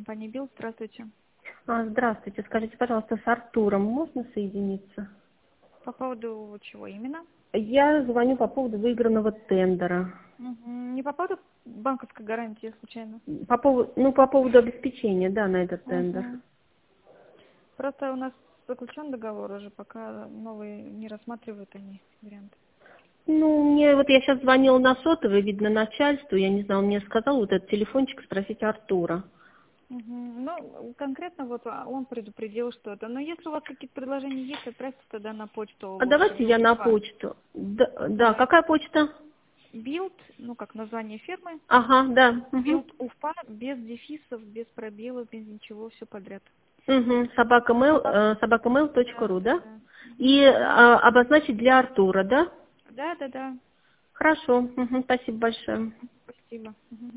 компания Билд. Здравствуйте. Здравствуйте. Скажите, пожалуйста, с Артуром можно соединиться? По поводу чего именно? Я звоню по поводу выигранного тендера. Не по поводу банковской гарантии, случайно? По поводу обеспечения, да, на этот тендер. Просто у нас заключен договор уже, пока новые не рассматривают они варианты. Я сейчас звонила на сотовый, видно, начальству, я не знаю, он мне сказал вот этот телефончик спросить Артура. Ну, конкретно вот он предупредил что-то. Но если у вас какие-то предложения есть, отправьте тогда на почту. Давайте я на почту. Да, какая почта? Билд, как название фирмы. Ага, да. Билд Уфа, без дефисов, без пробелов, без ничего, все подряд. собакамейл.ру, да? И обозначить для Артура, да? Да. Хорошо. Спасибо большое. Спасибо.